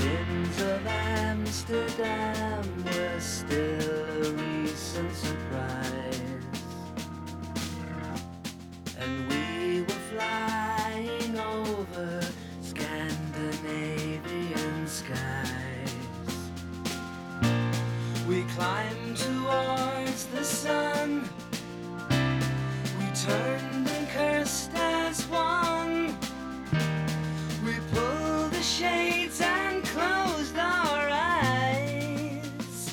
winds of Amsterdam were still a recent surprise, and we were flying over Scandinavian skies. We climbed towards the sun, we turned and cursed as one. We pulled the shades and closed our eyes.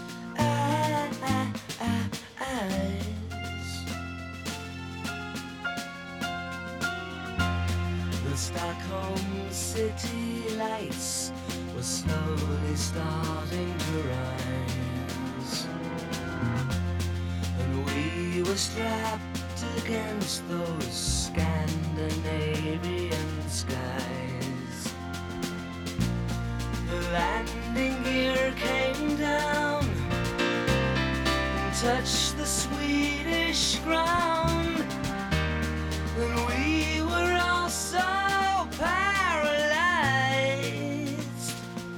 The Stockholm city lights were slowly starting to rise, and we were strapped against those Scandinavian skies. The landing gear came down and touched the Swedish ground, and we were all so paralyzed.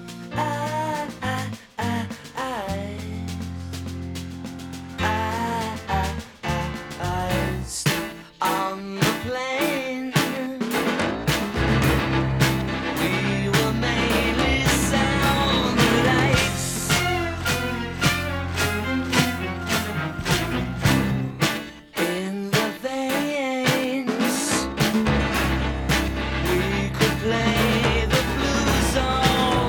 On the plane, we were mainly sound lights. In the veins, we could play the blues all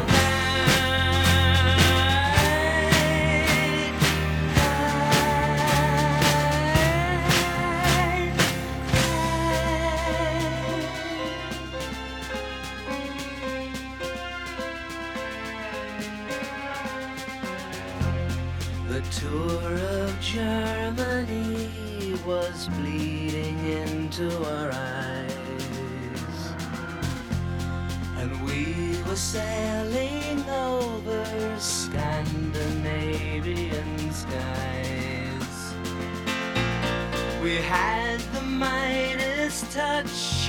The tour of Germany was bleeding into our eyes, and we were sailing over Scandinavian skies. We had the Midas touch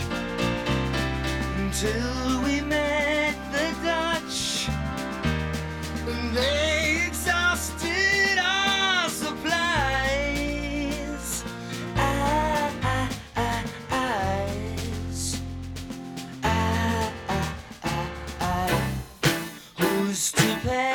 until we met the Dutch, and they exhausted our supplies. Who's to pay?